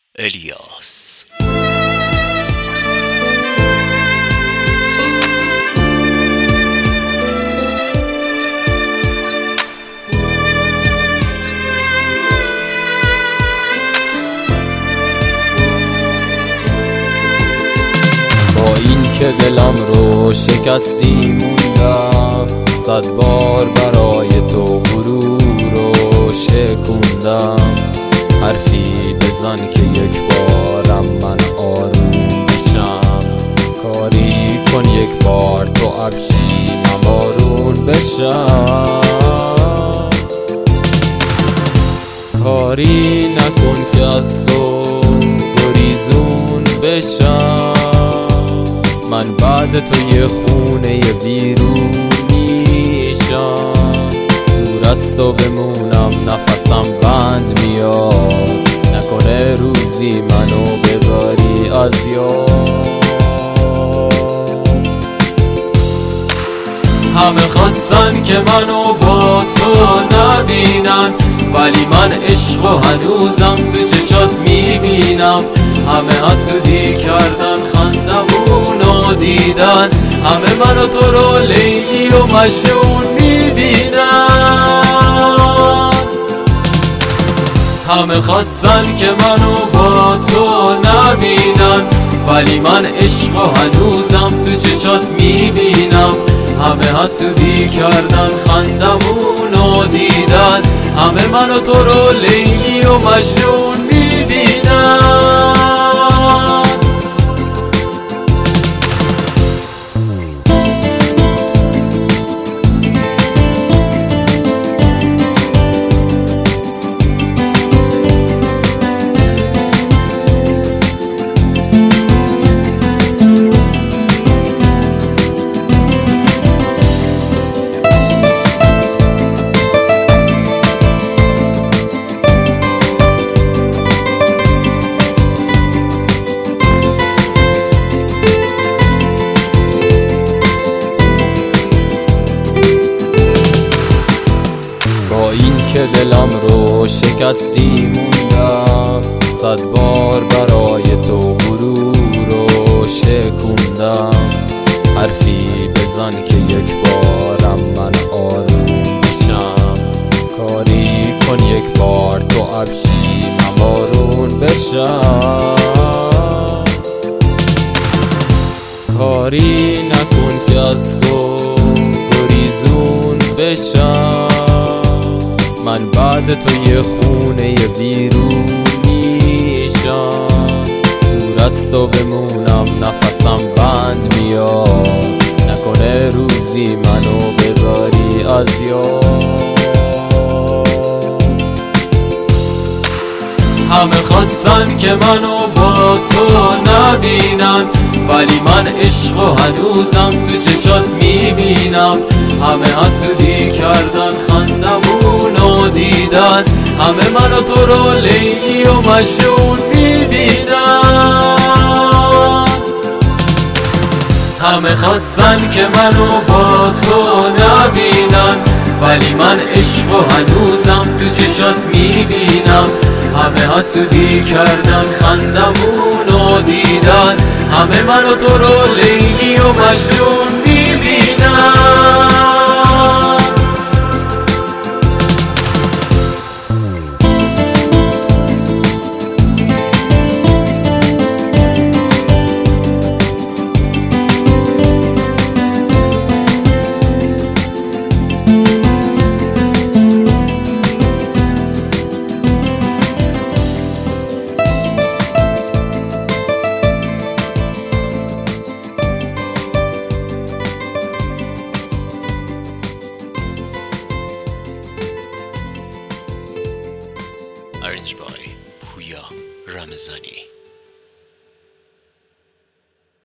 الیاس. با این که دلم رو شکستی موندم، 100 بار برای تو غرور رو شکوندم. حرفی بزن که یک بارم من آروم بشم، کاری کن یک بار تو ابشی من بارون بشم. کاری نکن که از تو گریزون بشم، من بعد تو یه خونه ویرون میشم. دور از تو بمونم نفسم بند میاد، نکنه روزی منو ببری از یاد. همه خواستن که منو با تو نبینن، ولی من عشق و هنوزم تو چشات میبینم. همه حسودی کردن خندمونو دیدن، همه منو تو رو لیلی و مجنون میبینن. همه خواستن که منو با تو نبینن، ولی من عشق و هنوزم تو چشات میبینم. همه حسودی کردن خندمونو دیدن، همه منو تو رو لیلی و مجنون میبینن. که دلم رو شکستی موندم، 100 بار برای تو غرور رو شکوندم. حرفی بزن که یک بارم من آروم بشم، کاری کن یک بار تو ابشی من بارون بشم. کاری نکن که از تو گریزون بشم، من بعد تو یه خونه ویرون میشم. دور از تو بمونم نفسم بند میاد، نکنه روزی منو ببری از یاد. همه خواستن که منو با تو نبینن، ولی من عشق و هنوزم تو چشات میبینم. همه حسودی کردن خندمونو دیدن، همه منو تو رو لیلی و مجنون میبینن. همه خواستن که منو با تو نبینن، ولی من عشق و هنوزم تو چشات میبینم. همه حسودی کردن خندمونو دیدن، همه منو تو رو لیلی و مجنون میبینن. Arranged by Puya Ramazani.